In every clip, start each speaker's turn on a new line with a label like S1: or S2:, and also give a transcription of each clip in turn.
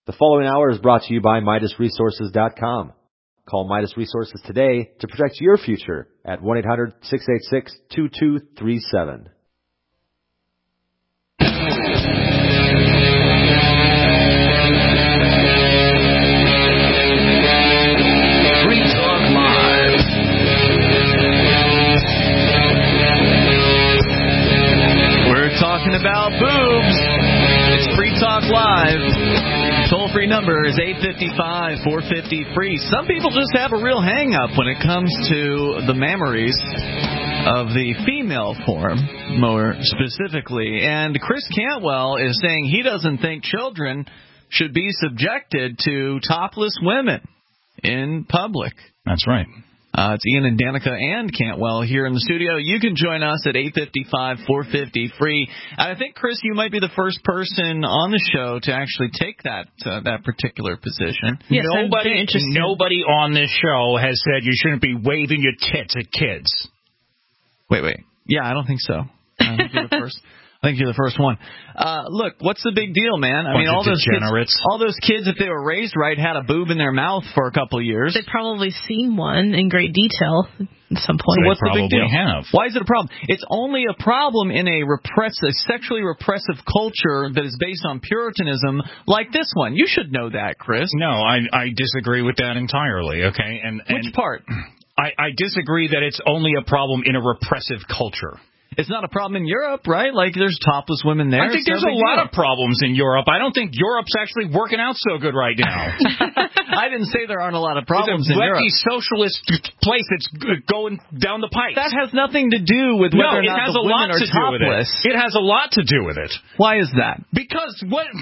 S1: The following hour is brought to you by MidasResources.com. Call Midas Resources today to protect your future at 1-800-686-2237.
S2: Free Talk Live. We're talking about boobs. It's Free Talk Live. Toll-free number is 855-450-FREE. Some people just have a real hang-up when it comes to the mammaries of the female form, more specifically. And Chris Cantwell is saying he doesn't think children should be subjected to topless women in public.
S3: That's right.
S2: It's Ian and Danica and Cantwell here in the studio. You can join us at 855-450-FREE. I think, Chris, you might be the first person on the show to actually take that particular position.
S4: Yes,
S3: Nobody on this show has said you shouldn't be waving your tits at kids.
S2: Wait. Yeah, I don't think so. I think you're the first. I think you're the first one. Look, what's the big deal, man? I mean, all those kids, if they were raised right, had a boob in their mouth for a couple of years.
S4: They've probably seen one in great detail at some point.
S2: So what's the big deal?
S3: Have.
S2: Why is it a problem? It's only a problem in a sexually repressive culture that is based on Puritanism like this one. You should know that, Chris.
S3: No, I disagree with that entirely, okay? And
S2: which part?
S3: I disagree that it's only a problem in a repressive culture.
S2: It's not a problem in Europe, right? Like, there's topless women there.
S3: I think there's a lot of problems in Europe. I don't think Europe's actually working out so good right now.
S2: I didn't say there aren't a lot of problems in Europe.
S3: It's a socialist place that's going down the pipe.
S2: That has nothing to do with whether or not the women are topless.
S3: It has a lot to do with it.
S2: Why is that?
S3: Because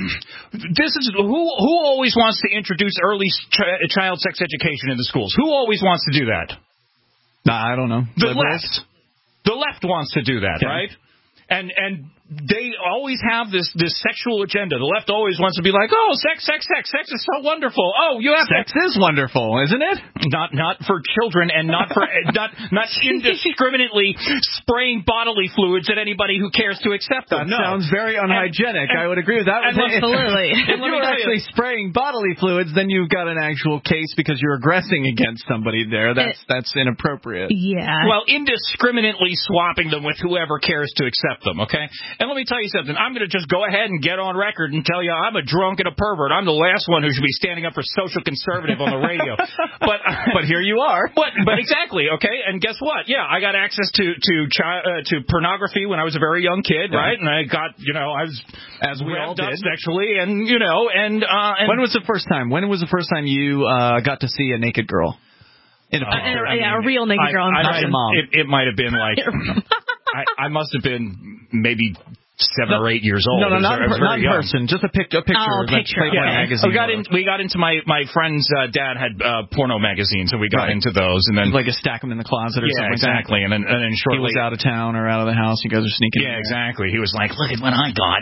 S3: who always wants to introduce early child sex education in the schools? Who always wants to do that?
S2: I don't know.
S3: The left. The left wants to do that, right? And they always have this sexual agenda. The left always wants to be like, oh, sex is so wonderful. Oh, you have
S2: sex is wonderful, isn't it?
S3: Not for children, and not for not indiscriminately spraying bodily fluids at anybody who cares to accept them.
S2: That sounds very unhygienic. I would agree with that.
S4: Absolutely.
S2: If you're actually spraying bodily fluids, then you've got an actual case because you're aggressing against somebody there. That's inappropriate.
S4: Yeah.
S3: Well, indiscriminately swapping them with whoever cares to accept them, okay? And let me tell you something. I'm going to just go ahead and get on record and tell you I'm a drunk and a pervert. I'm the last one who should be standing up for social conservative on the radio.
S2: But here you are.
S3: But exactly, okay? And guess what? Yeah, I got access to pornography when I was a very young kid, right? And I got, I was
S2: as we all did
S3: sexually, and
S2: when was the first time? When was the first time you got to see a naked girl?
S4: A real naked girl.
S3: It might have been like I must have been maybe 7 or 8 years old.
S2: No, not in person. Just a picture.
S4: Oh, a picture.
S2: Magazine.
S3: We got into my friend's dad had porno magazines, and we got into those, and then
S2: like a stack them in the closet or something.
S3: Exactly.
S2: Like that.
S3: And then shortly
S2: he was out of town or out of the house. You guys are sneaking.
S3: Yeah, exactly. He was like, "Look at what I got,"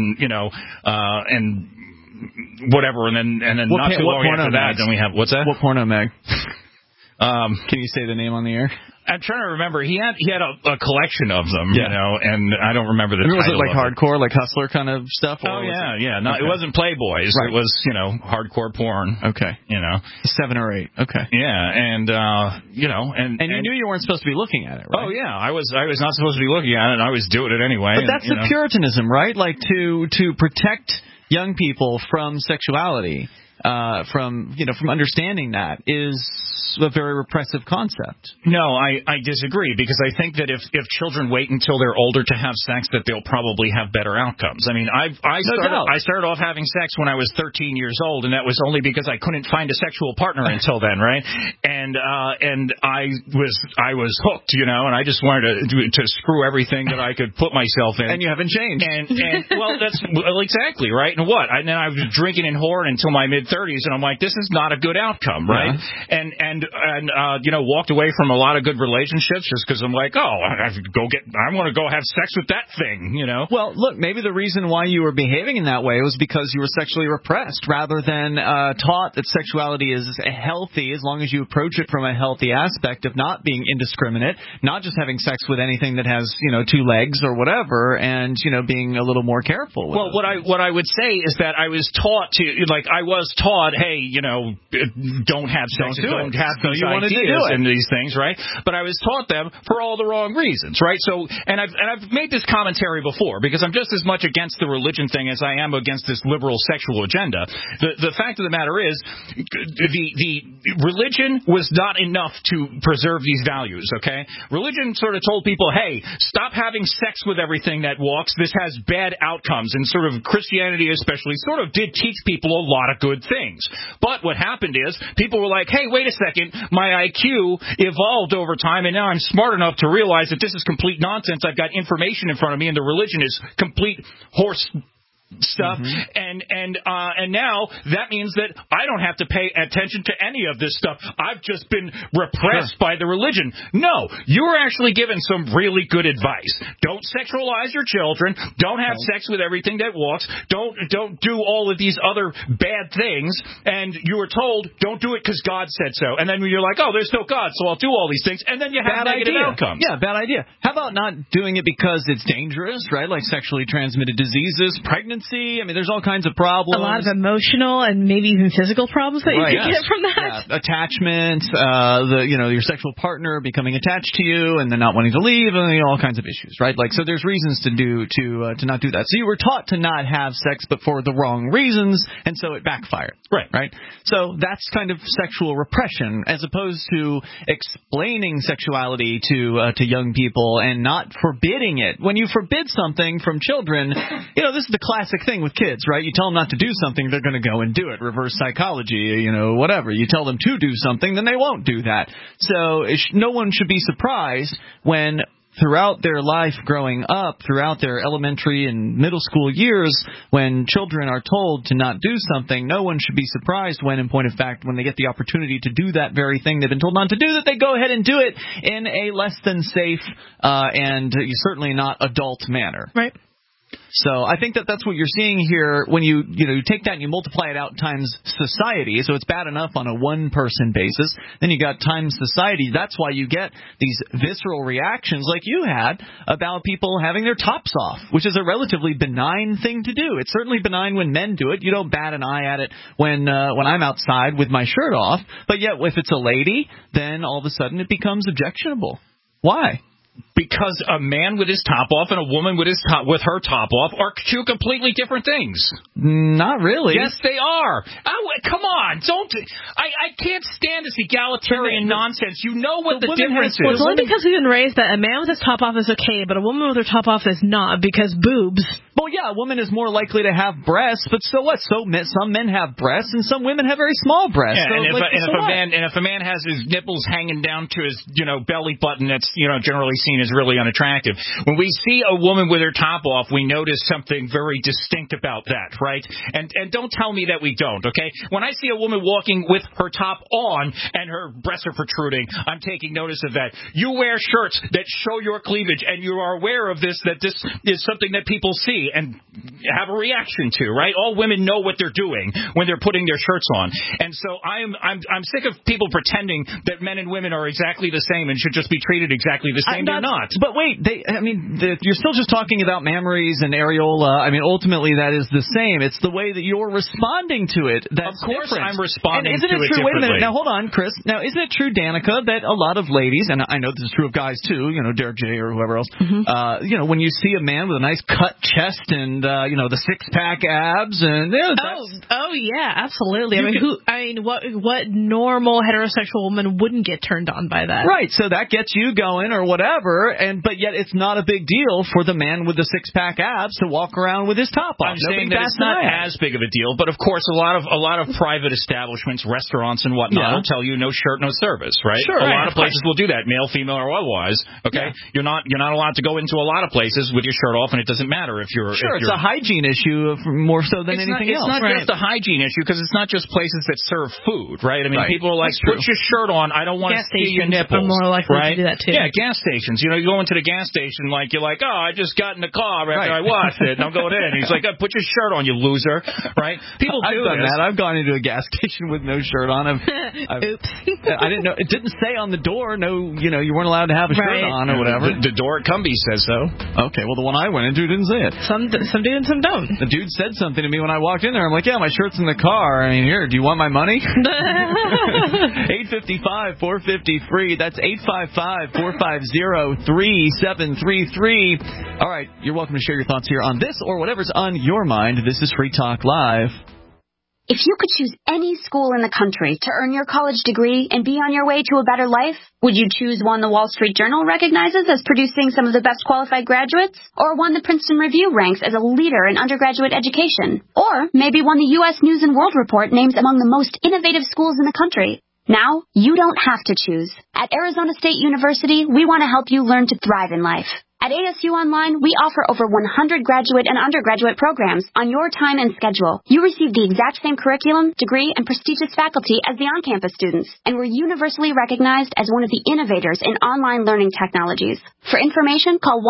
S3: and whatever, and then not too long after that, then we have what's that?
S2: What porno mag? Can you say the name on the air?
S3: I'm trying to remember. He had a collection of them, and I don't remember the title.
S2: Was it like hardcore, like Hustler kind of stuff?
S3: Or No, it wasn't Playboys. Right. It was, hardcore porn.
S2: Okay. 7 or 8. Okay.
S3: Yeah, and you
S2: knew you weren't supposed to be looking at it, right?
S3: Oh yeah, I was not supposed to be looking at it, and I was doing it anyway.
S2: But that's the Puritanism, right? Like to protect young people from sexuality, from understanding that is a very repressive concept.
S3: No, I disagree, because I think that if children wait until they're older to have sex, that they'll probably have better outcomes. I mean, I started off having sex when I was 13 years old, and that was only because I couldn't find a sexual partner until then, right? And I was hooked, and I just wanted to screw everything that I could put myself in.
S2: And you haven't changed.
S3: And well, that's exactly right. And what? And then I was drinking and whoring until my mid 30s, and I'm like, this is not a good outcome, right? Yeah. And walked away from a lot of good relationships just because I'm like, I want to go have sex with that thing,
S2: Well, look, maybe the reason why you were behaving in that way was because you were sexually repressed rather than taught that sexuality is healthy as long as you approach it from a healthy aspect of not being indiscriminate, not just having sex with anything that has, 2 legs or whatever, and, being a little more careful with it.
S3: What I would say is that I was taught hey, don't have sex, don't have these ideas and these things, right? But I was taught them for all the wrong reasons, right? So, and I've made this commentary before because I'm just as much against the religion thing as I am against this liberal sexual agenda. The fact of the matter is, the religion was not enough to preserve these values, okay? Religion sort of told people, hey, stop having sex with everything that walks. This has bad outcomes. And sort of Christianity especially sort of did teach people a lot of good things. But what happened is people were like, hey, wait a second, my IQ evolved over time, and now I'm smart enough to realize that this is complete nonsense. I've got information in front of me, and the religion is complete horse stuff, and now that means that I don't have to pay attention to any of this stuff. I've just been repressed by the religion. No, you're actually given some really good advice. Don't sexualize your children. Don't have sex with everything that walks. Don't do all of these other bad things. And you were told, don't do it because God said so. And then you're like, oh, there's no God, so I'll do all these things. And then you have negative outcomes.
S2: Yeah, bad idea. How about not doing it because it's dangerous, right? Like sexually transmitted diseases, pregnancy. I mean, there's all kinds of problems.
S4: A lot of emotional and maybe even physical problems that you could get from that.
S2: Yeah. Attachment, your sexual partner becoming attached to you and then not wanting to leave, and all kinds of issues, right? Like, so there's reasons to not do that. So you were taught to not have sex, but for the wrong reasons, and so it backfired. Right. So that's kind of sexual repression, as opposed to explaining sexuality to young people and not forbidding it. When you forbid something from children, this is the classic thing with kids, right? You tell them not to do something, they're going to go and do it. Reverse psychology, whatever. You tell them to do something, then they won't do that. So no one should be surprised when throughout their life growing up, throughout their elementary and middle school years, when children are told to not do something, no one should be surprised when, in point of fact, when they get the opportunity to do that very thing they've been told not to do, that they go ahead and do it in a less than safe and certainly not adult manner.
S4: Right.
S2: So I think that's what you're seeing here when you take that and you multiply it out times society. So it's bad enough on a one-person basis. Then you got times society. That's why you get these visceral reactions like you had about people having their tops off, which is a relatively benign thing to do. It's certainly benign when men do it. You don't bat an eye at it when I'm outside with my shirt off. But yet if it's a lady, then all of a sudden it becomes objectionable. Why?
S3: Because a man with his top off and a woman with her top off are two completely different things.
S2: Not really.
S3: Yes, they are. Come on, don't. I can't stand this egalitarian nonsense. You know what the difference is.
S4: Well, it's only because we've been raised that a man with his top off is okay, but a woman with her top off is not, because boobs.
S2: Well, yeah, a woman is more likely to have breasts, but so what? Some men have breasts, and some women have very small breasts.
S3: Yeah, if a man has his nipples hanging down to his belly button, that's generally seen as really unattractive. When we see a woman with her top off, we notice something very distinct about that, right? And don't tell me that we don't, okay? When I see a woman walking with her top on and her breasts are protruding, I'm taking notice of that. You wear shirts that show your cleavage, and you are aware of this, that this is something that people see and have a reaction to, right? All women know what they're doing when they're putting their shirts on. And so I'm sick of people pretending that men and women are exactly the same and should just be treated exactly the same. They're not.
S2: But wait, you're still just talking about mammaries and areola. I mean, ultimately that is the same. It's the way that you're responding to it that's
S3: different. Of course
S2: different.
S3: I'm responding to it
S2: differently. Wait a minute. Now, hold on, Chris. Now, isn't it true, Danica, that a lot of ladies, and I know this is true of guys too, Derek J. or whoever else, when you see a man with a nice cut chest and the six-pack abs and
S4: yeah, absolutely. What normal heterosexual woman wouldn't get turned on by that?
S2: Right. So that gets you going or whatever, Sure, but yet it's not a big deal for the man with the six-pack abs to walk around with his top off.
S3: I'm saying that it's not as big of a deal, but of course a lot of private establishments, restaurants and whatnot will tell you no shirt, no service, right?
S2: Sure,
S3: a lot of places will do that, male, female, or otherwise. Okay, you're not allowed to go into a lot of places with your shirt off, and it doesn't matter if you're.
S2: Sure, it's a hygiene issue more so than anything else.
S3: It's not just a hygiene issue because it's not just places that serve food, right? I mean, people are like, put your shirt on. I don't want to see your nipples.
S4: Are more likely
S3: right?
S4: to do that too.
S3: Yeah, gas stations. You go into the gas station like you're like, oh, I just got in the car after I washed it, and I'm going in. And he's like, oh, put your shirt on, you loser, right? People do
S2: done that. I've gone into a gas station with no shirt on.
S4: Oops.
S2: I didn't know. It didn't say on the door. No, you weren't allowed to have a shirt on or whatever.
S3: The door at Cumbies says so.
S2: Okay, well the one I went into didn't say it.
S4: Some do and some don't.
S2: The dude said something to me when I walked in there. I'm like, yeah, my shirt's in the car. I mean, here, do you want my money? 855-450-FREE. That's 855-450-3733. All right, you're welcome to share your thoughts here on this or whatever's on your mind. This is Free Talk Live.
S5: If you could choose any school in the country to earn your college degree and be on your way to a better life, would you choose one the Wall Street Journal recognizes as producing some of the best qualified graduates? Or one the Princeton Review ranks as a leader in undergraduate education? Or maybe one the U.S. News & World Report names among the most innovative schools in the country? Now, you don't have to choose. At Arizona State University, we want to help you learn to thrive in life. At ASU Online, we offer over 100 graduate and undergraduate programs on your time and schedule. You receive the exact same curriculum, degree, and prestigious faculty as the on-campus students, and we're universally recognized as one of the innovators in online learning technologies. For information, call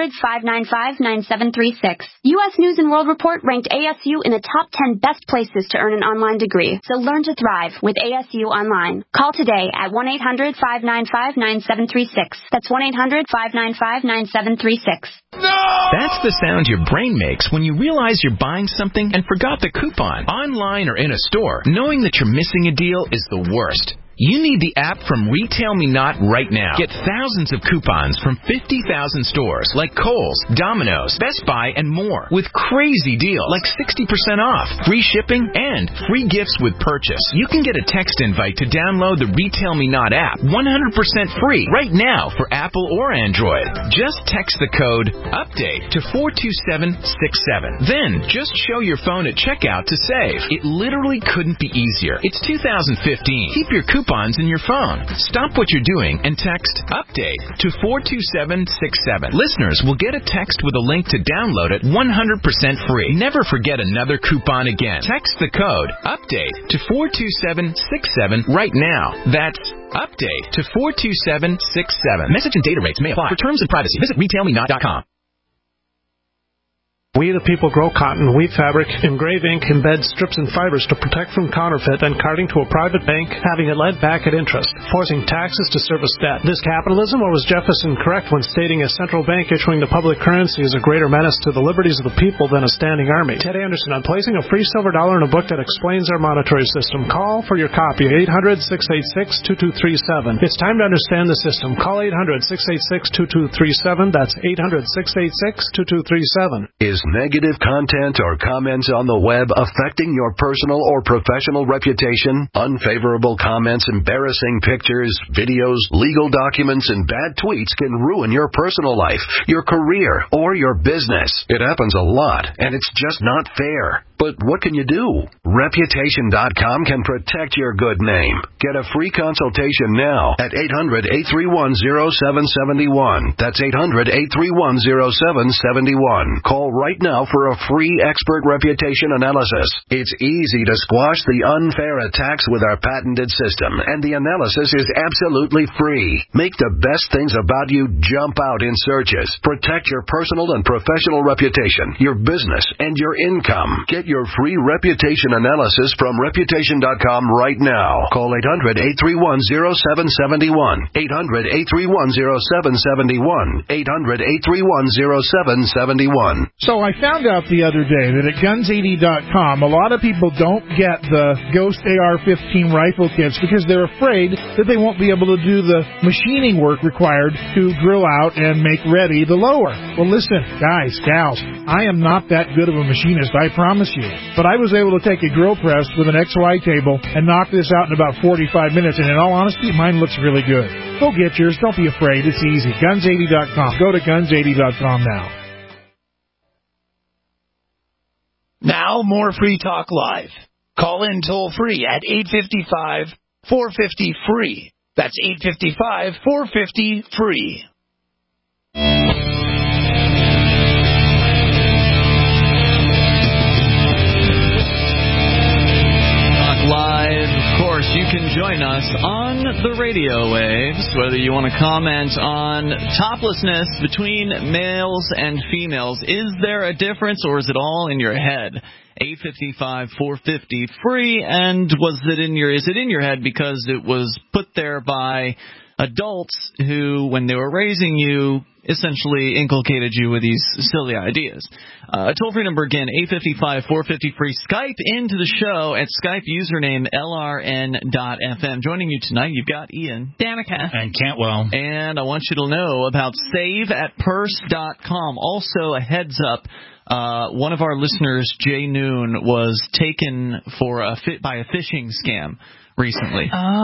S5: 1-800-595-9736. U.S. News & World Report ranked ASU in the top 10 best places to earn an online degree, so learn to thrive with ASU Online. Call today at 1-800-595-9736. That's 1-800-595-9736. 736.
S6: No! That's the sound your brain makes when you realize you're buying something and forgot the coupon. Online or in a store, knowing that you're missing a deal is the worst. You need the app from Retail Me Not right now. Get thousands of coupons from 50,000 stores like Kohl's, Domino's, Best Buy, and more with crazy deals like 60% off, free shipping, and free gifts with purchase. You can get a text invite to download the Retail Me Not app 100% free right now for Apple or Android. Just text the code UPDATE to 42767. Then just show your phone at checkout to save. It literally couldn't be easier. It's 2015. Keep your coupons in your phone. Stop what you're doing and text UPDATE to 42767. Listeners will get a text with a link to download it 100% free. Never forget another coupon again. Text the code UPDATE to 42767 right now. That's UPDATE to 42767. Message and data rates may apply. For terms and privacy, visit retailmenot.com.
S7: We the people grow cotton, weave fabric, engrave ink, embed strips and fibers to protect from counterfeit and carting to a private bank, having it lent back at interest, forcing taxes to service debt. This capitalism, or was Jefferson correct when stating a central bank issuing the public currency is a greater menace to the liberties of the people than a standing army? Ted Anderson on placing a free silver dollar in a book that explains our monetary system. Call for your copy, 800-686-2237. It's time to understand the system. Call 800-686-2237. That's 800-686-2237.
S8: Is negative content or comments on the web affecting your personal or professional reputation? Unfavorable comments, embarrassing pictures, videos, legal documents, and bad tweets can ruin your personal life, your career, or your business. It happens a lot, and it's just not fair. But what can you do? Reputation.com can protect your good name. Get a free consultation now at 800-831-0771. That's 800-831-0771. Call right now for a free expert reputation analysis. It's easy to squash the unfair attacks with our patented system, and the analysis is absolutely free. Make the best things about you jump out in searches. Protect your personal and professional reputation, your business, and your income. Get your free reputation analysis from Reputation.com right now. Call 800-831-0771. 800-831-0771. 800-831-0771.
S9: So So I found out the other day that at Guns80.com, a lot of people don't get the Ghost AR-15 rifle kits because they're afraid that they won't be able to do the machining work required to drill out and make ready the lower. Well, listen, guys, gals, I am not that good of a machinist, I promise you. But I was able to take a drill press with an XY table and knock this out in about 45 minutes, and in all honesty, mine looks really good. Go get yours. Don't be afraid. It's easy. Guns80.com. Go to Guns80.com now.
S10: Now, more Free Talk Live. Call in toll-free at 855-450-FREE. That's 855-450-FREE.
S2: Live, of course, you can join us on the radio waves, whether you want to comment on toplessness between males and females. Is there a difference, or is it all in your head? 855-450-FREE, and is it in your head because it was put there by adults who, when they were raising you, essentially inculcated you with these silly ideas. Toll-free number again, 855-450-FREE. Skype into the show at Skype username LRN.FM. Joining you tonight, you've got Ian.
S4: Danica.
S3: And Cantwell.
S2: And I want you to know about SaveAtPurse.com. Also, a heads up. One of our listeners, Jay Noon, was taken by a phishing scam recently.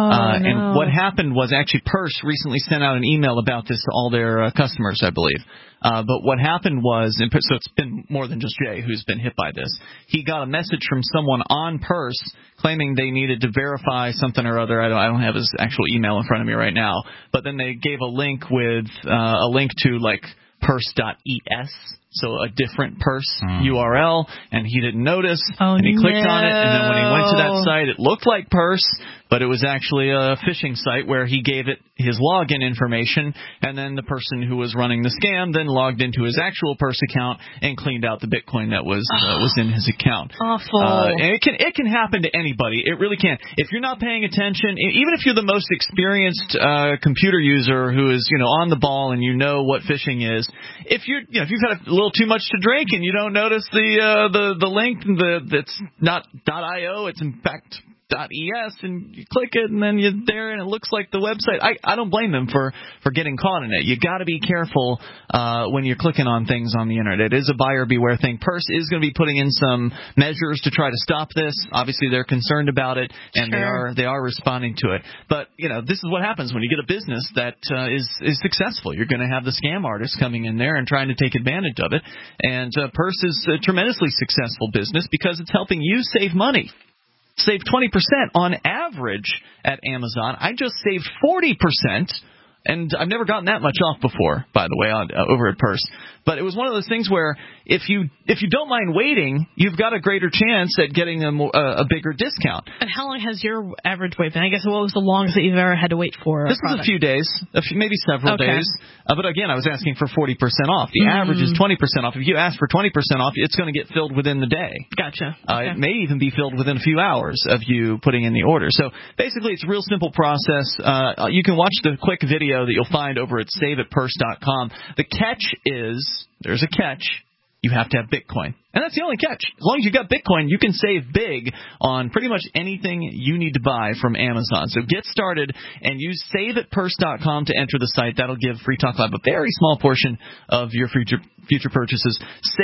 S2: And what happened was actually Purse recently sent out an email about this to all their customers, I believe. But what happened was, so it's been more than just Jay who's been hit by this. He got a message from someone on Purse claiming they needed to verify something or other. I don't have his actual email in front of me right now. But then they gave a link with a link to like purse.es. So a different Purse URL, and he didn't notice, and he clicked on it, and then when he went to that site, it looked like Purse, but it was actually a phishing site where he gave it his login information, and then the person who was running the scam then logged into his actual Purse account and cleaned out the Bitcoin that was in his account.
S4: Awful.
S2: And it can happen to anybody. It really can. If you're not paying attention, even if you're the most experienced computer user who is on the ball and you know what phishing is, if you've had a little too much to drink and you don't notice the link that's not .io, it's in fact .es, and you click it and then you're there and it looks like the website. I don't blame them for getting caught in it. You got to be careful when you're clicking on things on the internet. It is a buyer beware thing. Purse is going to be putting in some measures to try to stop this. Obviously they're concerned about it, and they are responding to it. But this is what happens when you get a business that is successful. You're going to have the scam artists coming in there and trying to take advantage of it. And Purse is a tremendously successful business because it's helping you save money. Save 20% on average at Amazon. I just saved 40%, and I've never gotten that much off before, by the way, over at Purse. But it was one of those things where if you don't mind waiting, you've got a greater chance at getting a bigger discount.
S4: And how long has your average wait been? I guess what was the longest that you've ever had to wait for?
S2: This was a few days, maybe several days. But again, I was asking for 40% off. The average is 20% off. If you ask for 20% off, it's going to get filled within the day.
S4: Gotcha.
S2: It may even be filled within a few hours of you putting in the order. So basically, it's a real simple process. You can watch the quick video that you'll find over at SaveAtPurse.com. The catch is, there's a catch, you have to have Bitcoin. And that's the only catch. As long as you've got Bitcoin, you can save big on pretty much anything you need to buy from Amazon. So get started and use SaveAtPurse.com to enter the site. That'll give Free Talk Live a very small portion of your future purchases.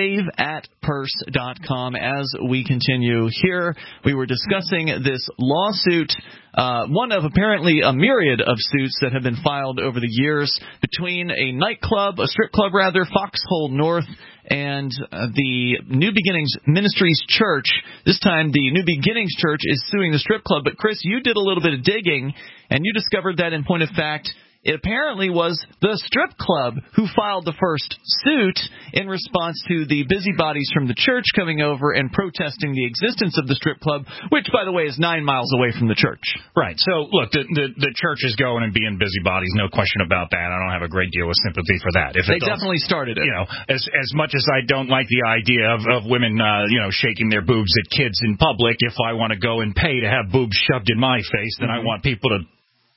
S2: SaveAtPurse.com. As we continue here, we were discussing this lawsuit, one of apparently a myriad of suits that have been filed over the years between a strip club, Foxhole North, and the New Beginnings Ministries Church. This time, the New Beginnings Church is suing the strip club. But, Chris, you did a little bit of digging, and you discovered that, in point of fact, it apparently was the strip club who filed the first suit in response to the busybodies from the church coming over and protesting the existence of the strip club, which, by the way, is 9 miles away from the church.
S3: Right. So, look, the church is going and being busybodies, no question about that. I don't have a great deal of sympathy for that.
S2: They definitely started it.
S3: As much as I don't like the idea of women, shaking their boobs at kids in public, if I want to go and pay to have boobs shoved in my face, then I want people to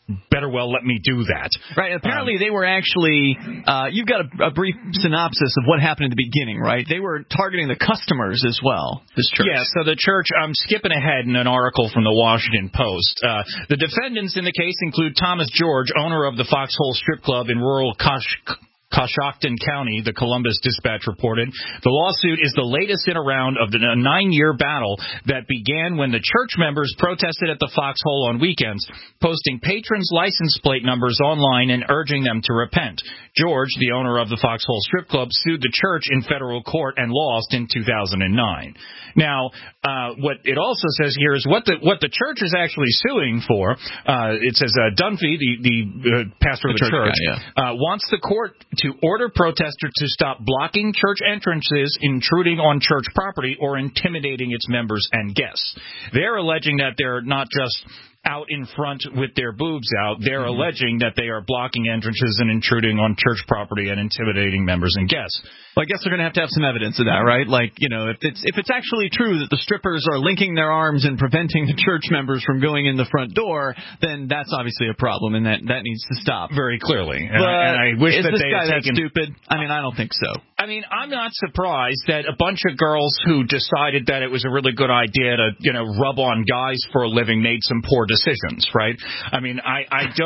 S3: better well let me do that.
S2: Right. Apparently they were actually, you've got a brief synopsis of what happened in the beginning, right? They were targeting the customers as well, this church.
S3: Yeah, so the church, I'm skipping ahead in an article from the Washington Post. The defendants in the case include Thomas George, owner of the Foxhole Strip Club in rural Coshocton County, the Columbus Dispatch reported. The lawsuit is the latest in a round of a 9-year battle that began when the church members protested at the Foxhole on weekends, posting patrons' license plate numbers online and urging them to repent. George, the owner of the Foxhole Strip Club, sued the church in federal court and lost in 2009. Now, what it also says here is what the church is actually suing for. It says Dunphy, the pastor of the church, wants the court to order protesters to stop blocking church entrances, intruding on church property, or intimidating its members and guests. They're alleging that they're not just out in front with their boobs out. They're alleging that they are blocking entrances and intruding on church property and intimidating members and guests.
S2: Well, I guess they're going to have some evidence of that, right? Like, you know, if it's actually true that the strippers are linking their arms and preventing the church members from going in the front door, then that's obviously a problem, and that needs to stop.
S3: Very clearly. And I wish that they had taken...
S2: Is this guy that stupid? I mean, I don't think so.
S3: I mean, I'm not surprised that a bunch of girls who decided that it was a really good idea to, you know, rub on guys for a living made some poor decisions, right? I mean, I've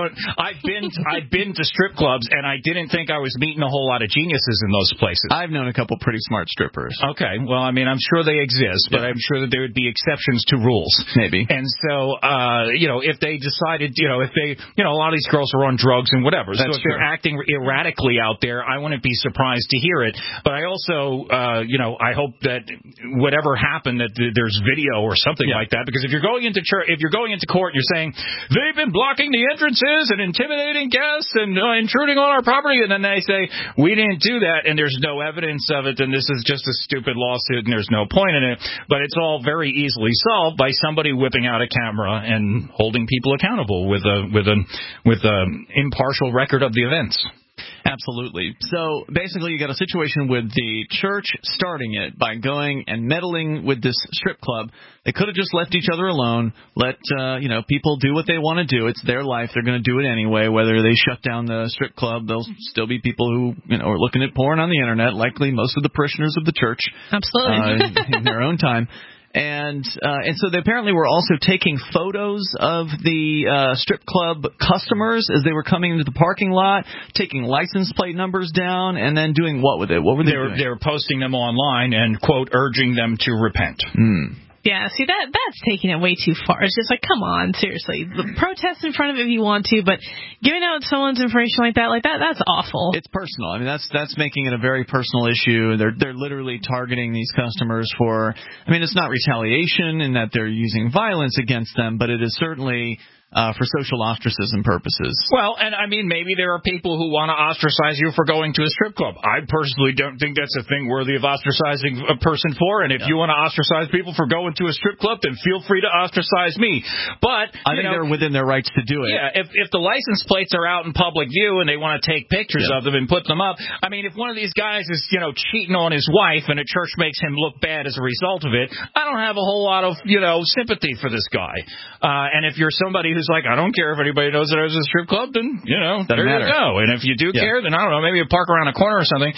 S3: been to strip clubs, and I didn't think I was meeting a whole lot of geniuses in those places.
S2: I've known a couple pretty smart strippers.
S3: Okay, well, I mean, I'm sure they exist, but I'm sure that there would be exceptions to rules.
S2: Maybe.
S3: And so, you know, if they decided, you know, a lot of these girls are on drugs and whatever. So if they're acting erratically out there, I wouldn't be surprised to hear it. But I also, you know, I hope that whatever happened, that there's video or something like that. Because if you're going into court and you're saying, they've been blocking the entrances and intimidating guests and intruding on our property, and then they say, we didn't do that, and there's no evidence of it, then this is just a stupid lawsuit and there's no point in it. But it's all very easily solved by somebody whipping out a camera and holding people accountable with an impartial record of the events.
S2: Absolutely. So basically you got a situation with the church starting it by going and meddling with this strip club. They could have just left each other alone, let you know, people do what they want to do. It's their life. They're going to do it anyway. Whether they shut down the strip club, there'll still be people who, you know, are looking at porn on the internet, likely most of the parishioners of the church.
S4: Absolutely.
S2: In their own time. And so they apparently were also taking photos of the strip club customers as they were coming into the parking lot, taking license plate numbers down, and then doing what with it? What were they doing?
S3: They were posting them online and, quote, urging them to repent.
S4: Yeah, see, that's taking it way too far. It's just like, come on, seriously. Protest in front of it if you want to, but giving out someone's information like that's awful.
S2: It's personal. I mean, that's making it a very personal issue. They're literally targeting these customers for, I mean, it's not retaliation in that they're using violence against them, but it is certainly for social ostracism purposes.
S3: Well, and I mean, maybe there are people who want to ostracize you for going to a strip club. I personally don't think that's a thing worthy of ostracizing a person for, and if you want to ostracize people for going to a strip club, then feel free to ostracize me. But
S2: I think they're within their rights to do it.
S3: Yeah, if the license plates are out in public view and they want to take pictures of them and put them up, I mean, if one of these guys is, you know, cheating on his wife and a church makes him look bad as a result of it, I don't have a whole lot of, you know, sympathy for this guy. And if you're somebody who's like, I don't care if anybody knows that I was a strip club, then, you know, there you go. And if you do care, then I don't know, maybe you park around a corner or something.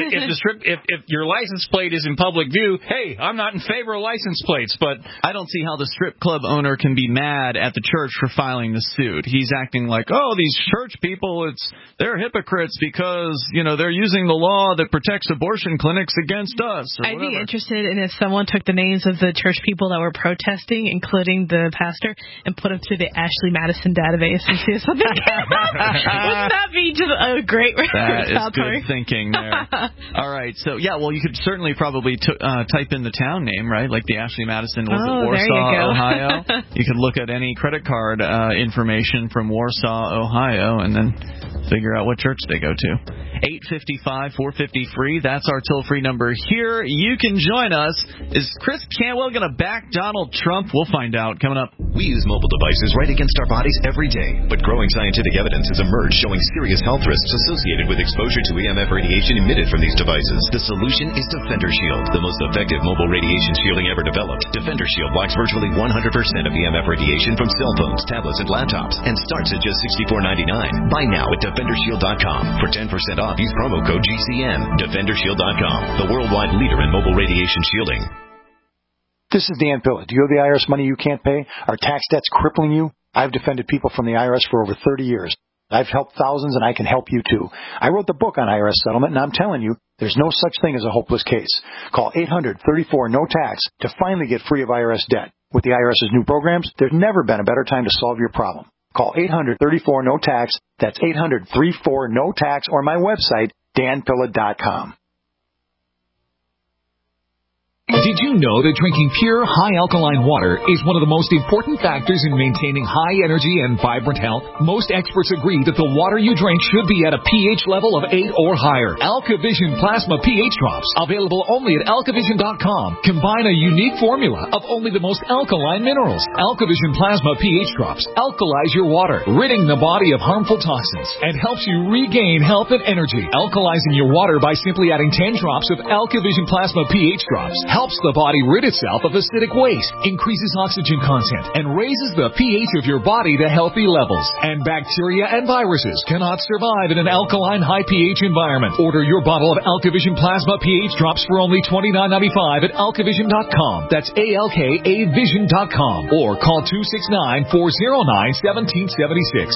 S3: If your license plate is in public view, hey, I'm not in favor of license plates, but
S2: I don't see how the strip club owner can be mad at the church for filing the suit. He's acting like, oh, these church people, they're hypocrites because, you know, they're using the law that protects abortion clinics against us. Or
S4: I'd
S2: whatever.
S4: be interested in if someone took the names of the church people that were protesting, including the pastor, and put them through the Ashley Madison database and see if something came up. Wouldn't that be just a great
S2: That is good thinking there. All right. So, yeah, well, you could certainly probably type in the town name, right? Like the Ashley Madison, Warsaw, Ohio. You could look at any credit card information from Warsaw, Ohio, and then figure out what church they go to. 855-450-FREE. That's our toll-free number here. You can join us. Is Chris Cantwell going to back Donald Trump? We'll find out coming up.
S11: We use mobile devices right against our bodies every day, but growing scientific evidence has emerged showing serious health risks associated with exposure to EMF radiation emitted from these devices. The solution is Defender Shield, the most effective mobile radiation shielding ever developed. Defender Shield blocks virtually 100% of EMF radiation from cell phones, tablets, and laptops, and starts at just $64.99. Buy now at DefenderShield.com. For 10% off, use promo code GCN. DefenderShield.com, the worldwide leader in mobile radiation shielding.
S12: This is Dan Pilla. Do you owe the IRS money you can't pay? Are tax debts crippling you? I've defended people from the IRS for over 30 years. I've helped thousands, and I can help you, too. I wrote the book on IRS settlement, and I'm telling you, there's no such thing as a hopeless case. Call 800-34-NO-TAX to finally get free of IRS debt. With the IRS's new programs, there's never been a better time to solve your problem. Call 800-34-NO-TAX. That's 800-34-NO-TAX, or my website, danpilla.com.
S13: Did you know that drinking pure, high alkaline water is one of the most important factors in maintaining high energy and vibrant health? Most experts agree that the water you drink should be at a pH level of 8 or higher. AlkaVision Plasma pH Drops, available only at alkavision.com, combine a unique formula of only the most alkaline minerals. AlkaVision Plasma pH Drops alkalize your water, ridding the body of harmful toxins, and helps you regain health and energy. Alkalizing your water by simply adding 10 drops of AlkaVision Plasma pH Drops helps the body rid itself of acidic waste, increases oxygen content, and raises the pH of your body to healthy levels. And bacteria and viruses cannot survive in an alkaline high pH environment. Order your bottle of AlkaVision Plasma pH Drops for only $29.95 at alkavision.com. That's ALKAvision.com. Or call 269-409-1776.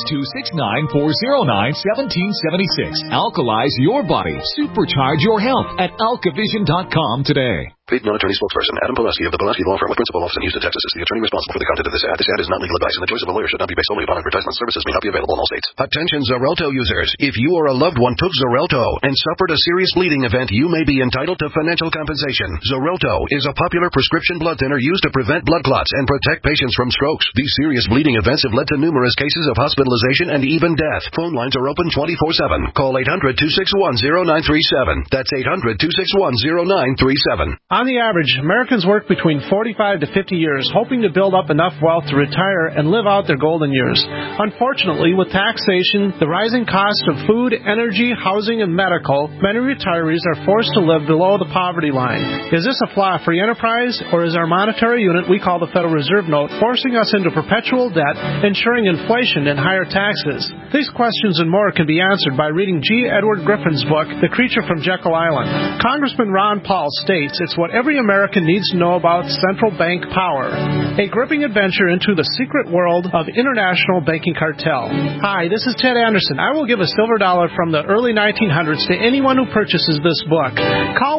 S13: 269-409-1776. Alkalize your body. Supercharge your health at alkavision.com today.
S8: Paid non-attorney spokesperson Adam Pulaski of the Pulaski Law Firm with principal office in Houston, Texas is the attorney responsible for the content of this ad. This ad is not legal advice, and the choice of a lawyer should not be based solely upon advertisement. Services may not be available in all states. Attention Xarelto users. If you or a loved one took Xarelto and suffered a serious bleeding event, you may be entitled to financial compensation. Xarelto is a popular prescription blood thinner used to prevent blood clots and protect patients from strokes. These serious bleeding events have led to numerous cases of hospitalization and even death. Phone lines are open 24/7. Call 800-261-0937. That's 800-261-0937.
S7: On the average, Americans work between 45 to 50 years, hoping to build up enough wealth to retire and live out their golden years. Unfortunately, with taxation, the rising cost of food, energy, housing, and medical, many retirees are forced to live below the poverty line. Is this a flaw free enterprise, or is our monetary unit we call the Federal Reserve Note forcing us into perpetual debt, ensuring inflation and higher taxes? These questions and more can be answered by reading G. Edward Griffin's book, The Creature from Jekyll Island. Congressman Ron Paul states it's what every American needs to know about central bank power. A gripping adventure into the secret world of international banking cartel. Hi, this is Ted Anderson. I will give a silver dollar from the early 1900s to anyone who purchases this book. Call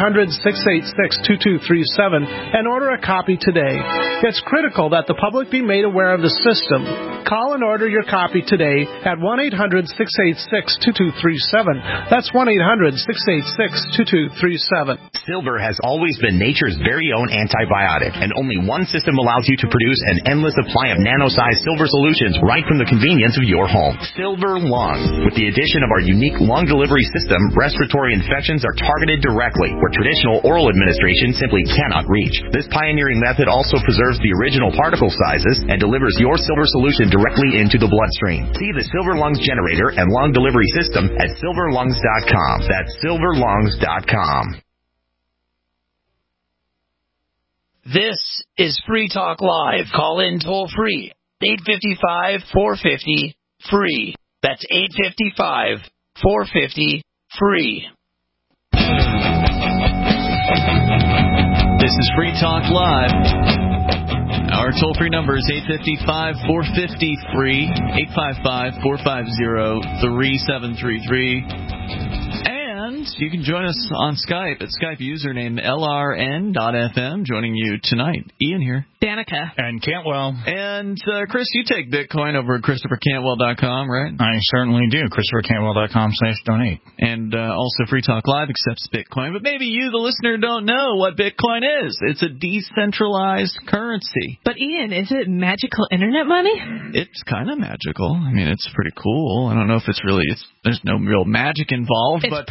S7: 1-800-686-2237 and order a copy today. It's critical that the public be made aware of the system. Call and order your copy today at 1-800-686-2237. That's 1-800-686-2237.
S14: Silver has always been nature's very own antibiotic, and only one system allows you to produce an endless supply of nano-sized silver solutions right from the convenience of your home. Silver Lungs. With the addition of our unique lung delivery system, respiratory infections are targeted directly, where traditional oral administration simply cannot reach. This pioneering method also preserves the original particle sizes and delivers your silver solution directly into the bloodstream. See the Silver Lungs generator and lung delivery system at silverlungs.com. That's silverlungs.com.
S10: This is Free Talk Live. Call in toll free. 855-450-FREE. That's 855-450-FREE.
S2: This is Free Talk Live. Our toll-free number is 855-450-FREE, 855-450-3733. And you can join us on Skype at Skype username LRN.FM. Joining you tonight, Ian here.
S4: Danica.
S3: And Cantwell.
S2: And, Chris, you take Bitcoin over at ChristopherCantwell.com, right?
S3: I certainly do. ChristopherCantwell.com/donate.
S2: And also Free Talk Live accepts Bitcoin. But maybe you, the listener, don't know what Bitcoin is. It's a decentralized currency.
S4: But, Ian, is it magical internet money?
S2: It's kind of magical. I mean, it's pretty cool. I don't know if it's really... there's no real magic involved.
S4: It's pretty magic.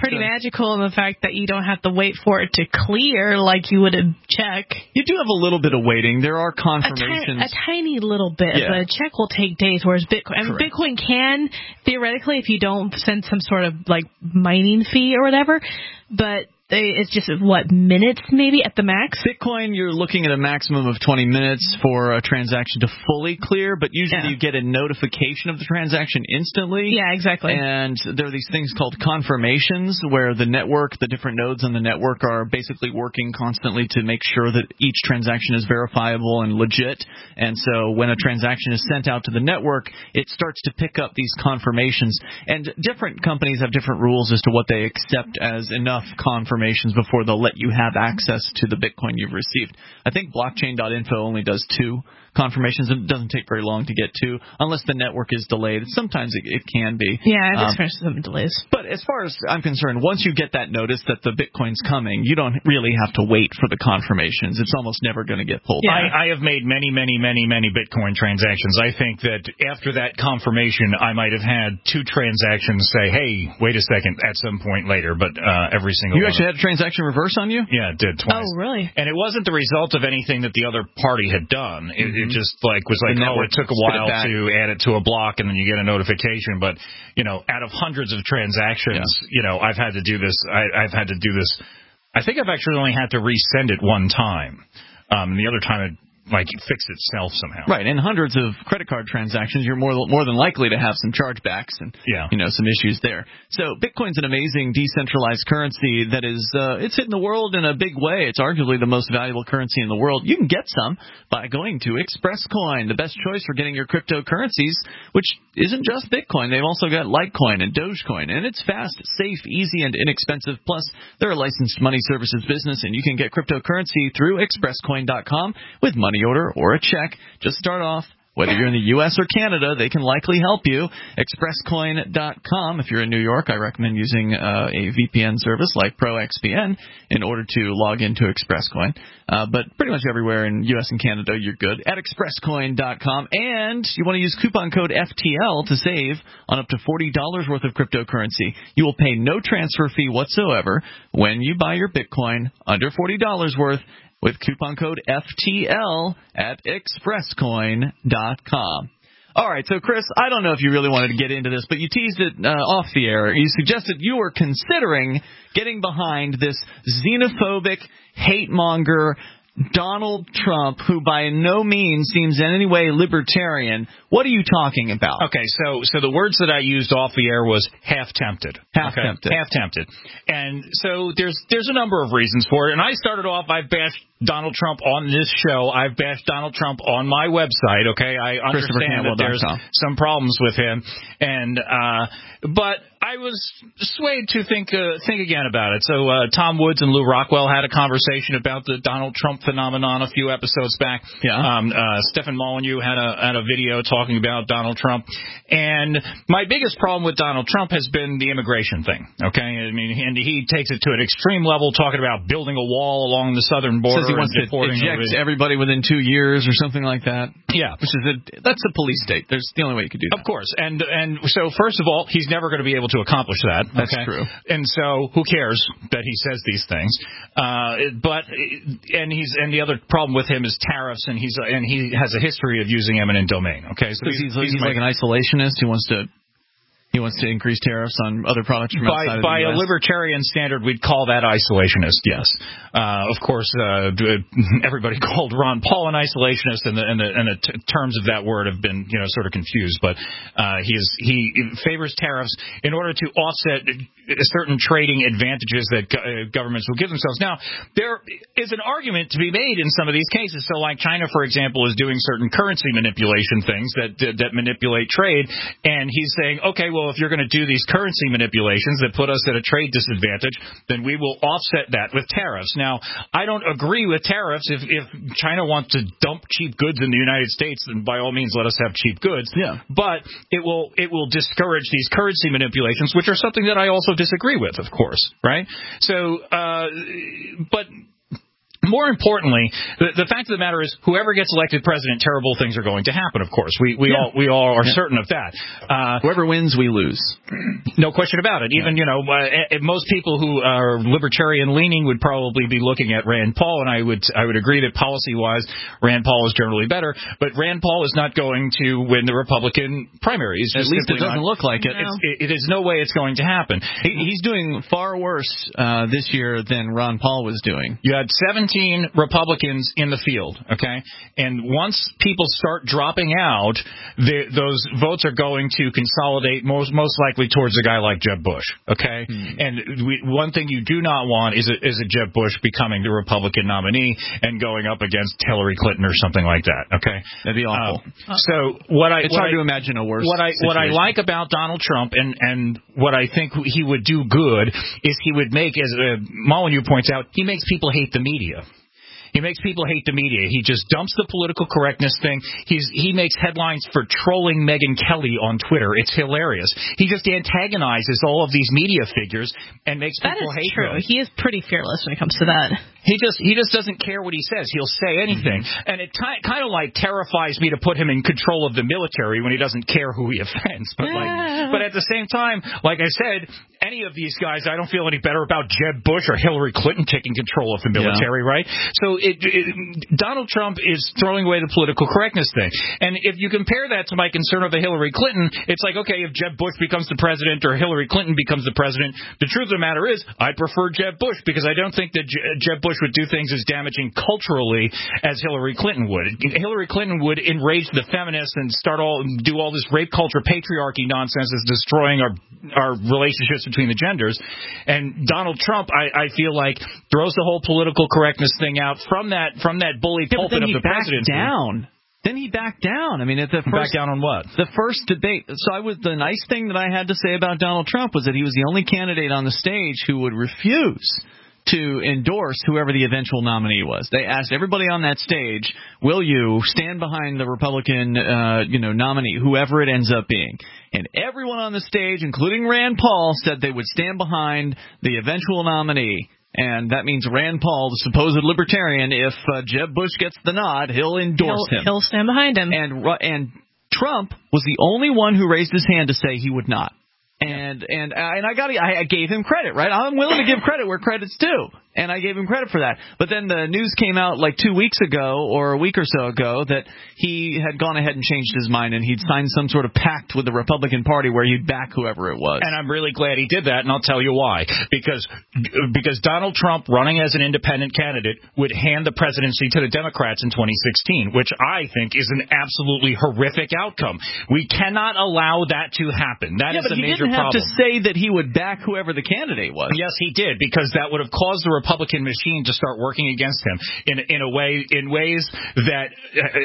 S4: magical in the fact that you don't have to wait for it to clear like you would a check.
S2: You do have a little bit of waiting. There are confirmations.
S4: A tiny little bit, but a check will take days, whereas Bitcoin can, theoretically, if you don't send some sort of like mining fee or whatever, but it's just, minutes maybe at the max?
S2: Bitcoin, you're looking at a maximum of 20 minutes for a transaction to fully clear, but usually you get a notification of the transaction instantly.
S4: Yeah, exactly.
S2: And there are these things called confirmations where the different nodes on the network are basically working constantly to make sure that each transaction is verifiable and legit. And so when a transaction is sent out to the network, it starts to pick up these confirmations. And different companies have different rules as to what they accept as enough confirmations before they'll let you have access to the Bitcoin you've received. I think blockchain.info only does 2 confirmations, and it doesn't take very long to get 2, unless the network is delayed. Sometimes it can be.
S4: Yeah, I've experienced some delays.
S2: But as far as I'm concerned, once you get that notice that the Bitcoin's coming, you don't really have to wait for the confirmations. It's almost never going to get pulled.
S3: Yeah. I have made many Bitcoin transactions. I think that after that confirmation, I might have had 2 transactions say, hey, wait a second, at some point later, but every single
S2: You actually had a transaction reverse on you?
S3: Yeah, it did twice.
S4: Oh, really?
S3: And it wasn't the result of anything that the other party had done. It just was like, it took a while to add it to a block, and then you get a notification. But, out of hundreds of transactions, I've had to do this. I've had to do this. I think I've actually only had to resend it one time. The other time it fixed itself somehow.
S2: Right, and hundreds of credit card transactions, you're more than likely to have some chargebacks and some issues there. So Bitcoin's an amazing decentralized currency that is it's hitting the world in a big way. It's arguably the most valuable currency in the world. You can get some by going to ExpressCoin, the best choice for getting your cryptocurrencies, which isn't just Bitcoin. They've also got Litecoin and Dogecoin, and it's fast, safe, easy, and inexpensive. Plus, they're a licensed money services business, and you can get cryptocurrency through ExpressCoin.com with money order or a check. Just start off. Whether you're in the U.S. or Canada, they can likely help you. ExpressCoin.com. If you're in New York, I recommend using a VPN service like ProXPN in order to log into ExpressCoin. But pretty much everywhere in U.S. and Canada, you're good. At ExpressCoin.com. And you want to use coupon code FTL to save on up to $40 worth of cryptocurrency. You will pay no transfer fee whatsoever when you buy your Bitcoin under $40 worth, with coupon code FTL at ExpressCoin.com. All right, so Chris, I don't know if you really wanted to get into this, but you teased it off the air. You suggested you were considering getting behind this xenophobic, hate-monger Donald Trump, who by no means seems in any way libertarian. What are you talking about?
S3: Okay, so the words that I used off the air was half-tempted.
S2: Half-tempted.
S3: Half-tempted. And so there's a number of reasons for it. And I started off, I've bashed Donald Trump on this show. I've bashed Donald Trump on my website, okay? I understand that there's some problems with him. And but I was swayed to think again about it. So Tom Woods and Lou Rockwell had a conversation about the Donald Trump phenomenon a few episodes back. Yeah. Stephen Molyneux had a video talking about Donald Trump. And my biggest problem with Donald Trump has been the immigration thing, okay? I mean, and he takes it to an extreme level, talking about building a wall along the southern border.
S2: Says he wants to eject everybody within 2 years or something like that.
S3: Yeah.
S2: That's a police state. That's the only way you could do that.
S3: Of course. And so, first of all, he's never going to be able to accomplish that.
S2: That's true.
S3: And so, who cares that he says these things? And the other problem with him is tariffs, and he has a history of using eminent domain. Okay, so
S2: he's like an isolationist. He wants to increase tariffs on other products from outside of the
S3: By
S2: U.S.
S3: a libertarian standard, we'd call that isolationist, yes. Of course, everybody called Ron Paul an isolationist, and the terms of that word have been, sort of confused. But he favors tariffs in order to offset certain trading advantages that governments will give themselves. Now, there is an argument to be made in some of these cases. So, like China, for example, is doing certain currency manipulation things that manipulate trade, and he's saying, okay, well, if you're going to do these currency manipulations that put us at a trade disadvantage, then we will offset that with tariffs. Now, I don't agree with tariffs. If China wants to dump cheap goods in the United States, then by all means let us have cheap goods.
S2: Yeah.
S3: But it will discourage these currency manipulations, which are something that I also disagree with, of course, right? So, but More importantly, the fact of the matter is, whoever gets elected president, terrible things are going to happen. Of course, we all are certain of that.
S2: Whoever wins, we lose.
S3: No question about it. Even most people who are libertarian leaning would probably be looking at Rand Paul, and I would agree that policy wise, Rand Paul is generally better. But Rand Paul is not going to win the Republican primaries.
S2: At least it doesn't look like it.
S3: It is no way it's going to happen.
S2: He's doing far worse this year than Ron Paul was doing.
S3: You had 17 Republicans in the field, okay? And once people start dropping out, those votes are going to consolidate most likely towards a guy like Jeb Bush, okay? And one thing you do not want is a Jeb Bush becoming the Republican nominee and going up against Hillary Clinton or something like that, okay?
S2: That'd be awful.
S3: It's
S2: hard to imagine a worse situation.
S3: What I like about Donald Trump and what I think he would do good is he would make, as Molyneux points out, he makes people hate the media. He makes people hate the media. He just dumps the political correctness thing. He makes headlines for trolling Megyn Kelly on Twitter. It's hilarious. He just antagonizes all of these media figures and makes people hate them.
S4: That is true. He is pretty fearless when it comes to that.
S3: He just doesn't care what he says. He'll say anything. And it kind of like terrifies me to put him in control of the military when he doesn't care who he offends. But at the same time, like I said, any of these guys, I don't feel any better about Jeb Bush or Hillary Clinton taking control of the military, right? So Donald Trump is throwing away the political correctness thing. And if you compare that to my concern of a Hillary Clinton, it's like, okay, if Jeb Bush becomes the president or Hillary Clinton becomes the president, the truth of the matter is I prefer Jeb Bush because I don't think that Jeb Bush would do things as damaging culturally as Hillary Clinton would. Hillary Clinton would enrage the feminists and do all this rape culture patriarchy nonsense that's destroying our relationships between the genders. And Donald Trump, I feel like, throws the whole political correctness thing out from that bully pulpit of the presidency.
S2: Then he backed down. I mean, at the first,
S3: back down on what?
S2: The first debate. So the nice thing that I had to say about Donald Trump was that he was the only candidate on the stage who would refuse to endorse whoever the eventual nominee was. They asked everybody on that stage, will you stand behind the Republican nominee, whoever it ends up being? And everyone on the stage, including Rand Paul, said they would stand behind the eventual nominee. And that means Rand Paul, the supposed libertarian, if Jeb Bush gets the nod, he'll endorse him.
S4: He'll stand behind him.
S2: And Trump was the only one who raised his hand to say he would not. And I gave him credit, right? I'm willing to give credit where credit's due, and I gave him credit for that. But then the news came out like 2 weeks ago or a week or so ago that he had gone ahead and changed his mind, and he'd signed some sort of pact with the Republican Party where he'd back whoever it was.
S3: And I'm really glad he did that, and I'll tell you why. Because Donald Trump, running as an independent candidate, would hand the presidency to the Democrats in 2016, which I think is an absolutely horrific outcome. We cannot allow that to happen. That is a major problem.
S2: Have to say that he would back whoever the candidate was.
S3: Yes, he did, because that would have caused the Republican machine to start working against him in ways that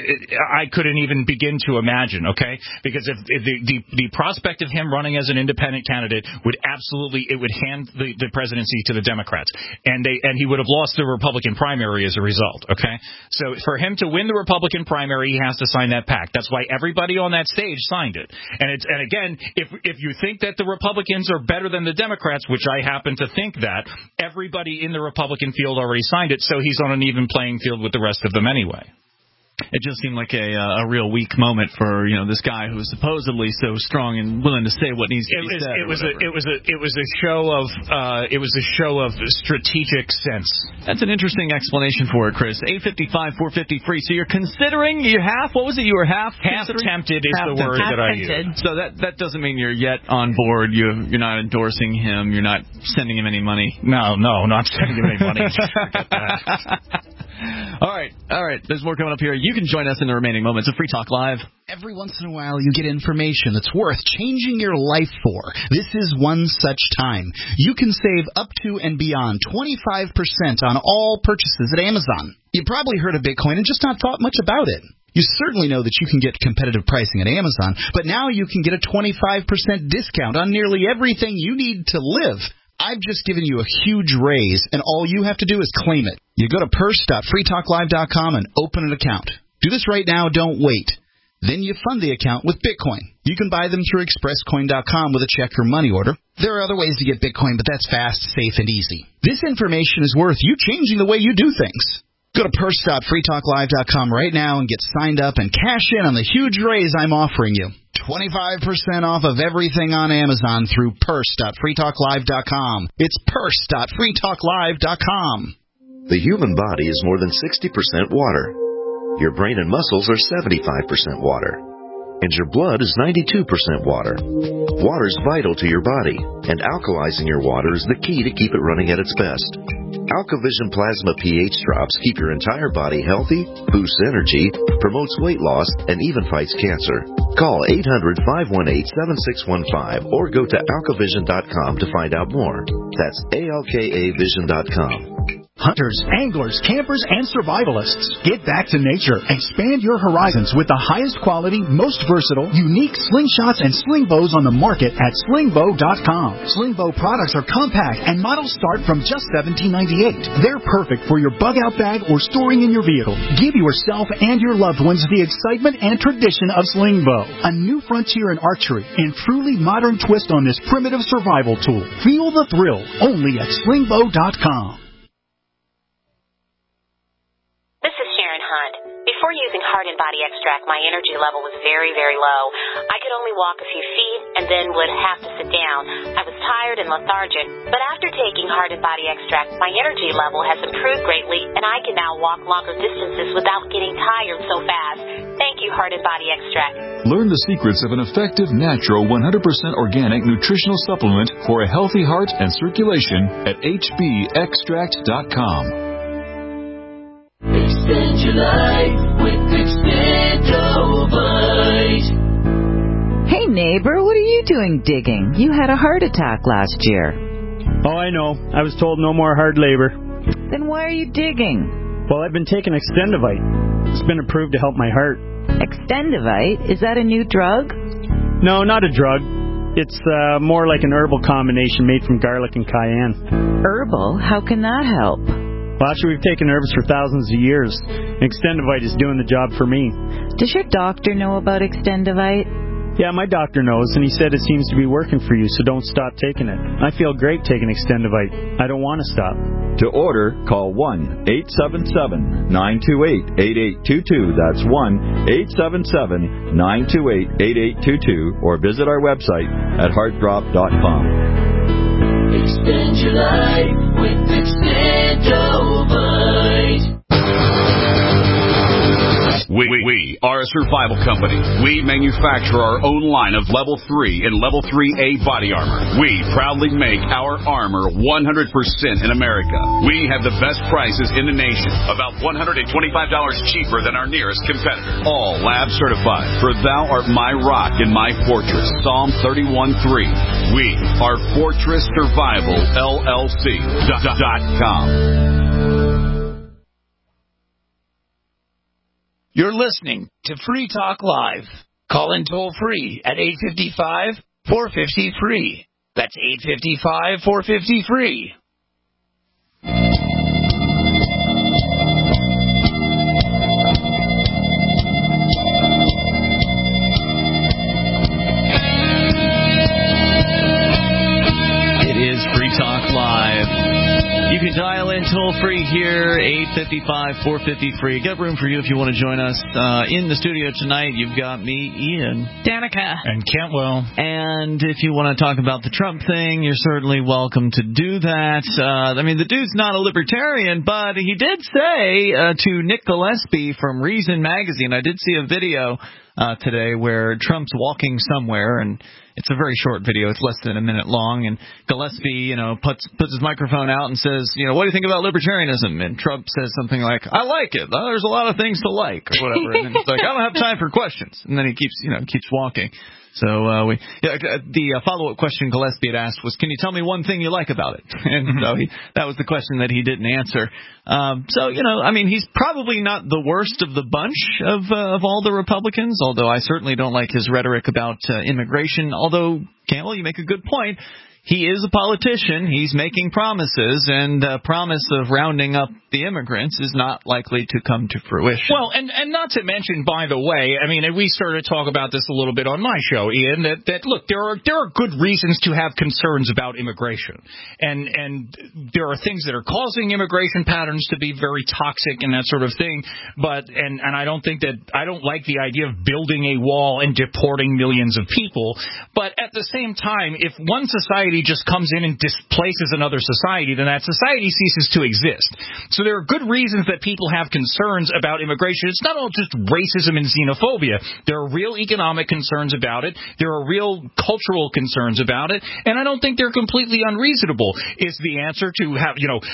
S3: I couldn't even begin to imagine. Okay, because if the prospect of him running as an independent candidate would hand the presidency to the Democrats, and he would have lost the Republican primary as a result. Okay, so for him to win the Republican primary, he has to sign that pact. That's why everybody on that stage signed it. And again, if you think that the Republicans are better than the Democrats, which I happen to think that, everybody in the Republican field already signed it, so he's on an even playing field with the rest of them anyway.
S2: It just seemed like a real weak moment for this guy who was supposedly so strong and willing to say what needs to be said.
S3: It was a show of strategic sense.
S2: That's an interesting explanation for it, Chris. 855 450 free. So you're considering half. What was it? You were half
S3: tempted is the word that I used.
S2: So that doesn't mean you're yet on board. You're not endorsing him. You're not sending him any money.
S3: No, not sending him any money. Forget that.
S2: All right. There's more coming up here. You can join us in the remaining moments of Free Talk Live.
S15: Every once in a while, you get information that's worth changing your life for. This is one such time. You can save up to and beyond 25% on all purchases at Amazon. You probably heard of Bitcoin and just not thought much about it. You certainly know that you can get competitive pricing at Amazon, but now you can get a 25% discount on nearly everything you need to live. I've just given you a huge raise, and all you have to do is claim it. You go to purse.freetalklive.com and open an account. Do this right now, don't wait. Then you fund the account with Bitcoin. You can buy them through expresscoin.com with a check or money order. There are other ways to get Bitcoin, but that's fast, safe, and easy. This information is worth you changing the way you do things. Go to purse.freetalklive.com right now and get signed up and cash in on the huge raise I'm offering you. 25% off of everything on Amazon through purse.freetalklive.com. It's purse.freetalklive.com.
S8: The human body is more than 60% water. Your brain and muscles are 75% water. And your blood is 92% water. Water is vital to your body, and alkalizing your water is the key to keep it running at its best. AlkaVision Plasma pH drops keep your entire body healthy, boosts energy, promotes weight loss, and even fights cancer. Call 800-518-7615 or go to alkavision.com to find out more. That's ALKAvision.com.
S16: Hunters, anglers, campers, and survivalists. Get back to nature. Expand your horizons with the highest quality, most versatile, unique slingshots and sling bows on the market at slingbow.com. Slingbow products are compact and models start from just $17.98. They're perfect for your bug-out bag or storing in your vehicle. Give yourself and your loved ones the excitement and tradition of Slingbow, a new frontier in archery and truly modern twist on this primitive survival tool. Feel the thrill only at slingbow.com.
S17: This is Sharon Hunt. Before using Heart and Body Extract, my energy level was very, very low. I could only walk a few feet and then would have to sit down. I was tired and lethargic. But after taking Heart and Body Extract, my energy level has improved greatly, and I can now walk longer distances without getting tired so fast. Thank you, Heart and Body Extract.
S18: Learn the secrets of an effective, natural, 100% organic nutritional supplement for a healthy heart and circulation at hbextract.com.
S19: Extend your life with Extendovite.
S20: Hey neighbor, what are you doing digging? You had a heart attack last year.
S21: Oh, I know. I was told no more hard labor.
S20: Then why are you digging?
S21: Well, I've been taking Extendovite. It's been approved to help my heart.
S20: Extendovite? Is that a new drug?
S21: No, not a drug. It's more like an herbal combination made from garlic and cayenne.
S20: Herbal? How can that help?
S21: Well, actually, we've taken herbs for thousands of years. Extendovite is doing the job for me.
S20: Does your doctor know about Extendovite?
S21: Yeah, my doctor knows, and he said it seems to be working for you, so don't stop taking it. I feel great taking Extendovite. I don't want to stop.
S22: To order, call 1-877-928-8822. That's 1-877-928-8822, or visit our website at heartdrop.com.
S19: Extend your life with Extendovite.
S23: We are a survival company. We manufacture our own line of Level 3 and Level 3A body armor. We proudly make our armor 100% in America. We have the best prices in the nation, about $125 cheaper than our nearest competitor. All lab certified, for thou art my rock and my fortress. Psalm 31:3. We are Fortress Survival LLC.com.
S10: You're listening to Free Talk Live. Call in toll free at 855-450-FREE. That's 855-450-FREE.
S2: It is Free Talk Live. You can dial in toll-free here, 855-450-FREE. Got room for you if you want to join us. In the studio tonight, you've got me, Ian.
S4: Danica.
S3: And Cantwell.
S2: And if you want to talk about the Trump thing, you're certainly welcome to do that. I mean, the dude's not a libertarian, but he did say to Nick Gillespie from Reason Magazine, I did see a video today where Trump's walking somewhere, and it's a very short video. It's less than a minute long, and Gillespie, puts his microphone out and says, what do you think about libertarianism? And Trump says something like, I like it. There's a lot of things to like, or whatever. And then he's like, I don't have time for questions. And then he keeps walking. So the follow-up question Gillespie had asked was, can you tell me one thing you like about it? And so that was the question that he didn't answer. He's probably not the worst of the bunch of all the Republicans, although I certainly don't like his rhetoric about immigration. Although, Campbell, you make a good point. he is a politician. He's making promises, and the promise of rounding up the immigrants is not likely to come to fruition.
S3: Well, and not to mention, by the way, I mean, we started to talk about this a little bit on my show, Ian, that look, there are good reasons to have concerns about immigration. And there are things that are causing immigration patterns to be very toxic and that sort of thing. But and I don't like the idea of building a wall and deporting millions of people. But at the same time, if one society just comes in and displaces another society, then that society ceases to exist. So there are good reasons that people have concerns about immigration. It's not all just racism and xenophobia. There are real economic concerns about it. There are real cultural concerns about it. And I don't think they're completely unreasonable. Is the answer to have,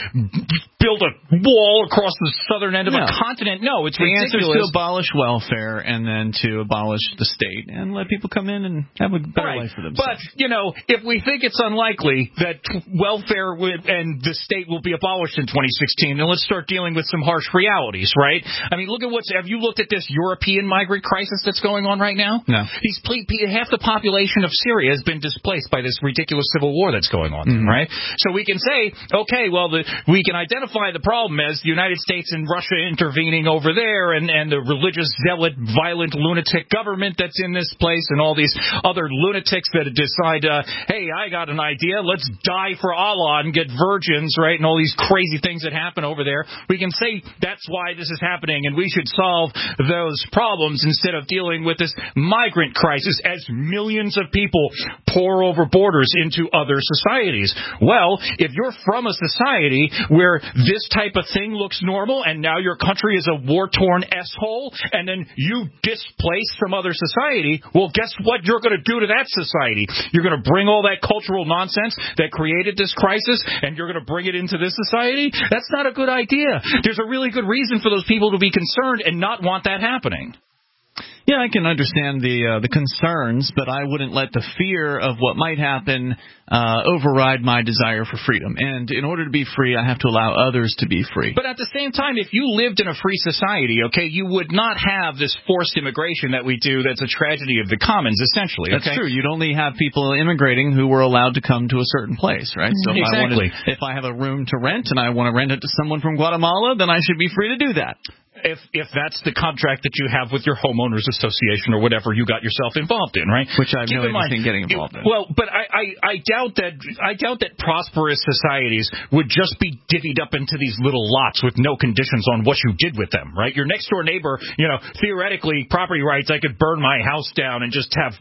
S3: build a wall across the southern end of a continent? No, it's ridiculous.
S2: The answer is to abolish welfare and then to abolish the state and let people come in and have a better life for themselves.
S3: But, if we think it's unlikely that welfare and the state will be abolished in 2016, then let's start dealing with some harsh realities, right? I mean, have you looked at this European migrant crisis that's going on right now?
S2: No.
S3: Half the population of Syria has been displaced by this ridiculous civil war that's going on, right? So we can say, okay, well, we can identify the problem as the United States and Russia intervening over there and the religious zealot, violent, lunatic government that's in this place and all these other lunatics that decide, hey, I got an idea, let's die for Allah and get virgins, right, and all these crazy things that happen over there. We can say that's why this is happening and we should solve those problems instead of dealing with this migrant crisis as millions of people pour over borders into other societies. Well, if you're from a society where this type of thing looks normal and now your country is a war-torn S-hole and then you displace some other society, well, guess what you're going to do to that society? You're going to bring all that cultural nonsense that created this crisis and you're going to bring it into this society? That's not a good idea. There's a really good reason for those people to be concerned and not want that happening.
S2: Yeah, I can understand the concerns, but I wouldn't let the fear of what might happen override my desire for freedom. And in order to be free, I have to allow others to be free.
S3: But at the same time, if you lived in a free society, okay, you would not have this forced immigration that we do that's a tragedy of the commons, essentially. Okay?
S2: That's true. You'd only have people immigrating who were allowed to come to a certain place, right? So if I have a room to rent and I want to rent it to someone from Guatemala, then I should be free to do that.
S3: If that's the contract that you have with your homeowners association or whatever you got yourself involved in, right?
S2: Which I have no interest in getting involved in.
S3: Well, but I doubt that prosperous societies would just be divvied up into these little lots with no conditions on what you did with them, right? Your next door neighbor, theoretically, property rights, I could burn my house down and just have,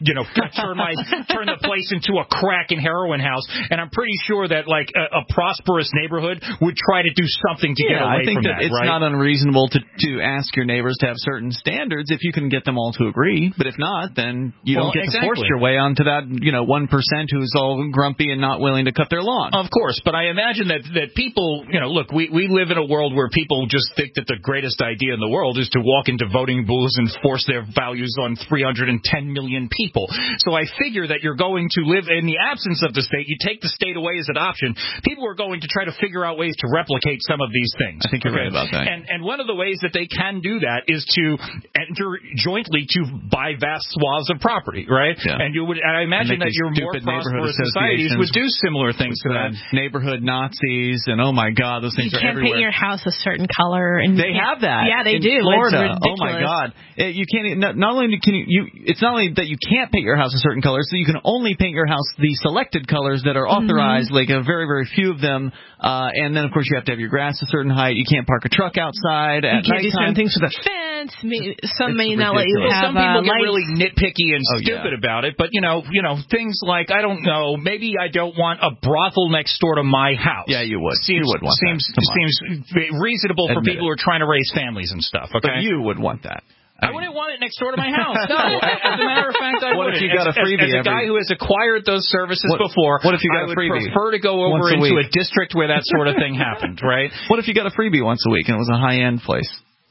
S3: turn the place into a crack and heroin house. And I'm pretty sure that like a prosperous neighborhood would try to do something to get away from that.
S2: I think that it's not unreasonable to ask your neighbors to have certain standards if you can get them all to agree. But if not, then you don't get to force your way onto that 1% who's all grumpy and not willing to cut their lawn.
S3: Of course, but I imagine that people, look, we live in a world where people just think that the greatest idea in the world is to walk into voting booths and force their values on 310 million people. So I figure that you're going to live in the absence of the state. You take the state away as an option. People are going to try to figure out ways to replicate some of these things.
S2: I think you're right about that.
S3: And one of the ways that they can do that is to enter jointly to buy vast swaths of property, right?
S2: Yeah.
S3: And I imagine that your more prosperous societies would do similar things to that.
S2: Neighborhood Nazis and oh my God, those things are everywhere.
S4: You can't paint your house a certain color, and
S2: they have that.
S4: Yeah, they do.
S2: Florida.
S4: It's ridiculous.
S2: Oh my God, you can't. Not only can you, it's not only that you can't paint your house a certain color, so you can only paint your house the selected colors that are authorized, like a very, very few of them. And then of course you have to have your grass a certain height. You can't park a truck outside at nighttime.
S4: You can't do certain things with a fence. Some may not let you have.
S3: Some people get
S4: lights.
S3: really nitpicky and stupid about it, but things like I don't know. Maybe I don't want a brothel next door to my house.
S2: Yeah, you would.
S3: You would want
S2: that.
S3: Seems reasonable for people who are trying to raise families and stuff. Okay,
S2: but you would want that.
S3: I wouldn't want it next door to my house. No, as a matter of fact, I wouldn't.
S2: What if you got a freebie?
S3: As a guy who has acquired those services before,
S2: what if you got
S3: I would
S2: a freebie?
S3: prefer to go over into a district where that sort of thing happened, right?
S2: What if you got a freebie once a week and it was a high-end place?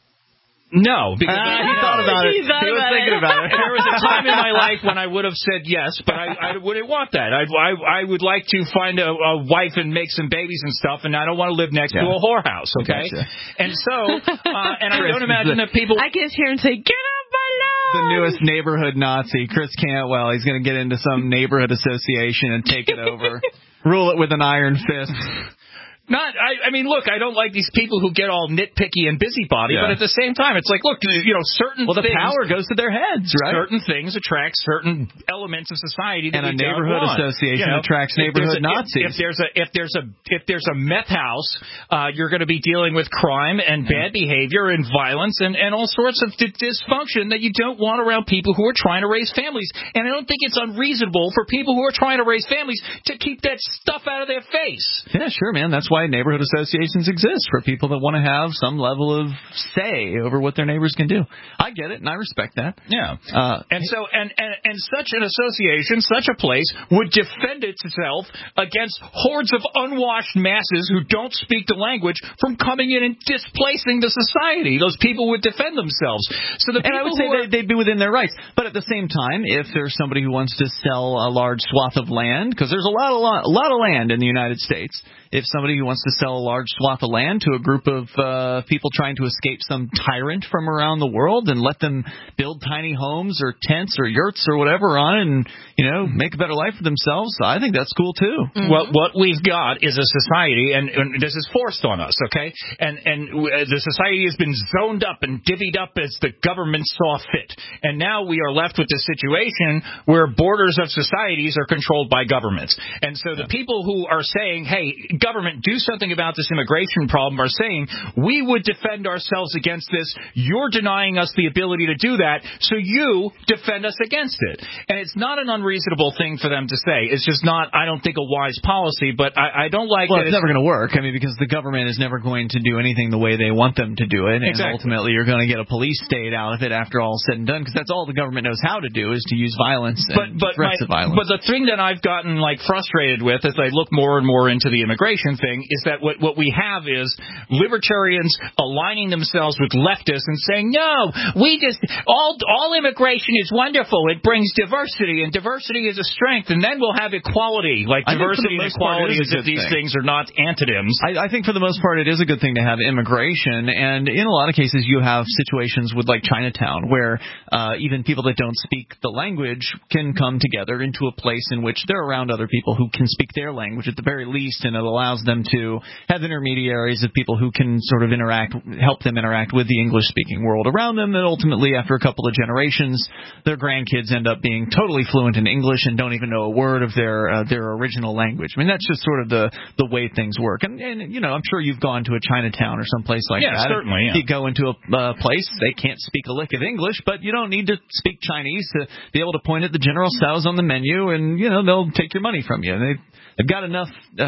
S3: No, because
S2: he thought about it. He was thinking about it.
S3: There was a time in my life when I would have said yes, but I wouldn't want that. I would like to find a wife and make some babies and stuff, and I don't want to live next to a whorehouse, okay?
S2: Gotcha.
S3: And so, and I don't imagine that people...
S4: I can hear him say, get off my lawn!
S2: The newest neighborhood Nazi, Chris Cantwell. He's going to get into some neighborhood association and take it over. Rule it with an iron fist.
S3: I mean, look, I don't like these people who get all nitpicky and busybody, but at the same time, it's like, look, certain
S2: the
S3: things...
S2: power goes to their heads, right?
S3: Certain things attract certain elements of society that
S2: and a neighborhood association attracts neighborhood Nazis.
S3: If there's a meth house, you're going to be dealing with crime and bad behavior and violence and all sorts of dysfunction that you don't want around people who are trying to raise families. And I don't think it's unreasonable for people who are trying to raise families to keep that stuff out of their face.
S2: Yeah, sure, man. That's why neighborhood associations exist, for people that want to have some level of say over what their neighbors can do. I get it, and I respect that.
S3: Yeah. And such an association, such a place, would defend itself against hordes of unwashed masses who don't speak the language from coming in and displacing the society. Those people would defend themselves. So
S2: and I would say they'd be within their rights. But at the same time, if there's somebody who wants to sell a large swath of land, because there's a lot of land in the United States, if somebody who wants to sell a large swath of land to a group of people trying to escape some tyrant from around the world and let them build tiny homes or tents or yurts or whatever on it and, make a better life for themselves, I think that's cool too.
S3: Mm-hmm. What we've got is a society, and this is forced on us, okay? And the society has been zoned up and divvied up as the government saw fit. And now we are left with this situation where borders of societies are controlled by governments. And so the people who are saying, hey, government, do something about this immigration problem, are saying, we would defend ourselves against this. You're denying us the ability to do that, so you defend us against it. And it's not an unreasonable thing for them to say. It's just not, I don't think, a wise policy, but I don't like
S2: that. Well, it's never going to work. I mean, because the government is never going to do anything the way they want them to do it. And ultimately, you're going to get a police state out of it after all is said and done, because that's all the government knows how to do, is to use violence and threats of violence.
S3: But the thing that I've gotten frustrated with as I look more and more into the immigration thing is that what we have is libertarians aligning themselves with leftists and saying, no, all immigration is wonderful. It brings diversity, and diversity is a strength, and then we'll have equality. Diversity and equality is if these things are not antonyms.
S2: I think for the most part it is a good thing to have immigration, and in a lot of cases you have situations with Chinatown where even people that don't speak the language can come together into a place in which they're around other people who can speak their language at the very least, and it allows them to have intermediaries of people who can sort of help them interact with the English-speaking world around them, and ultimately, after a couple of generations, their grandkids end up being totally fluent in English and don't even know a word of their original language. I mean, that's just sort of the way things work. And I'm sure you've gone to a Chinatown or someplace like that.
S3: Yeah, certainly. Yeah.
S2: You go into a place, they can't speak a lick of English, but you don't need to speak Chinese to be able to point at the General Tso's on the menu, and they'll take your money from you. And they've got enough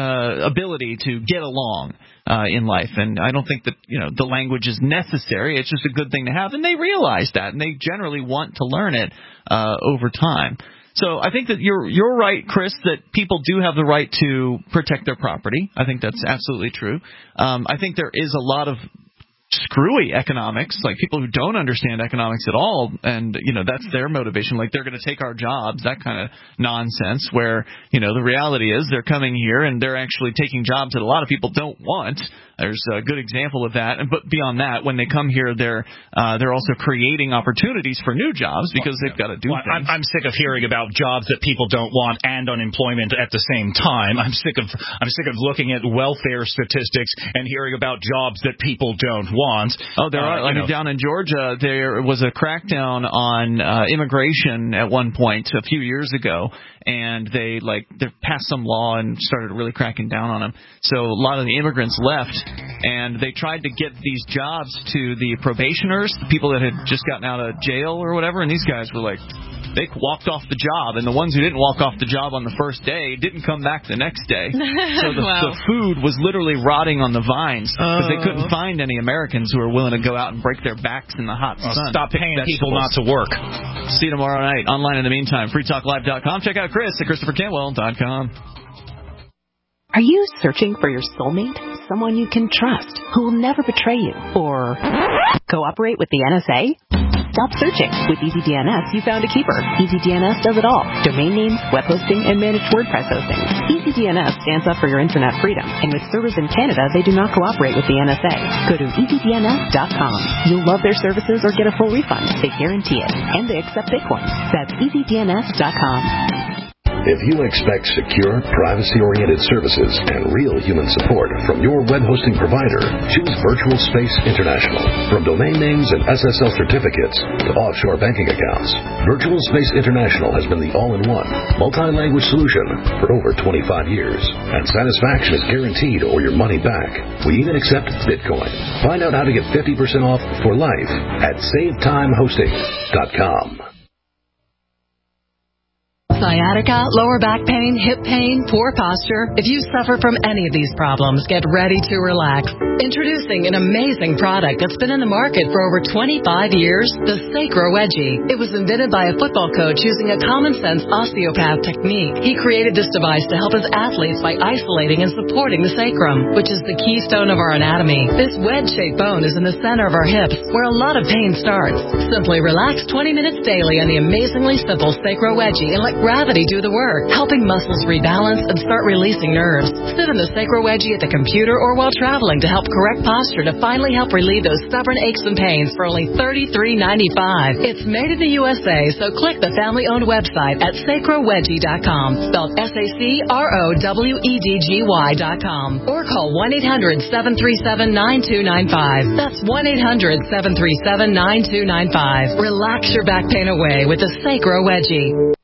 S2: ability to get along in life, and I don't think that the language is necessary. It's just a good thing to have, and they realize that, and they generally want to learn it over time. So I think that you're right, Chris, that people do have the right to protect their property. I think that's absolutely true. I think there is a lot of screwy economics, people who don't understand economics at all, and that's their motivation, they're going to take our jobs, that kind of nonsense, where the reality is they're coming here and they're actually taking jobs that a lot of people don't want. There's a good example of that. But beyond that, when they come here, they're also creating opportunities for new jobs because they've got to do things.
S3: I'm sick of hearing about jobs that people don't want and unemployment at the same time. I'm sick of looking at welfare statistics and hearing about jobs that people don't want.
S2: Oh, there are. Down in Georgia, there was a crackdown on immigration at one point a few years ago, and they passed some law and started really cracking down on them. So a lot of the immigrants left, and they tried to get these jobs to the probationers, the people that had just gotten out of jail or whatever, and these guys were they walked off the job, and the ones who didn't walk off the job on the first day didn't come back the next day. So the food was literally rotting on the vines because they couldn't find any Americans who were willing to go out and break their backs in the hot sun.
S3: Stop paying people not to work.
S2: See you tomorrow night. Online in the meantime, freetalklive.com. Check out Chris at ChristopherCantwell.com.
S1: Are you searching for your soulmate? Someone you can trust, who will never betray you, or cooperate with the NSA? Stop searching. With EasyDNS, you found a keeper. EasyDNS does it all. Domain names, web hosting, and managed WordPress hosting. EasyDNS stands up for your internet freedom, and with servers in Canada, they do not cooperate with the NSA. Go to EasyDNS.com. You'll love their services or get a full refund. They guarantee it. And they accept Bitcoin. That's EasyDNS.com.
S8: If you expect secure, privacy-oriented services and real human support from your web hosting provider, choose Virtual Space International. From domain names and SSL certificates to offshore banking accounts, Virtual Space International has been the all-in-one, multi-language solution for over 25 years. And satisfaction is guaranteed or your money back. We even accept Bitcoin. Find out how to get 50% off for life at SaveTimeHosting.com.
S5: Sciatica, lower back pain, hip pain, poor posture. If you suffer from any of these problems, get ready to relax. Introducing an amazing product that's been in the market for over 25 years, the Sacro Wedgie. It was invented by a football coach using a common-sense osteopath technique. He created this device to help his athletes by isolating and supporting the sacrum, which is the keystone of our anatomy. This wedge-shaped bone is in the center of our hips, where a lot of pain starts. Simply relax 20 minutes daily on the amazingly simple Sacro Wedgie and let gravity do the work, helping muscles rebalance and start releasing nerves. Sit in the Sacro Wedgie at the computer or while traveling to help correct posture to finally help relieve those stubborn aches and pains for only $33.95. It's made in the USA, so click the family-owned website at sacrowedgie.com, spelled SACROWEDGY.com, or call 1-800-737-9295. That's 1-800-737-9295. Relax your back pain away with the Sacro Wedgie.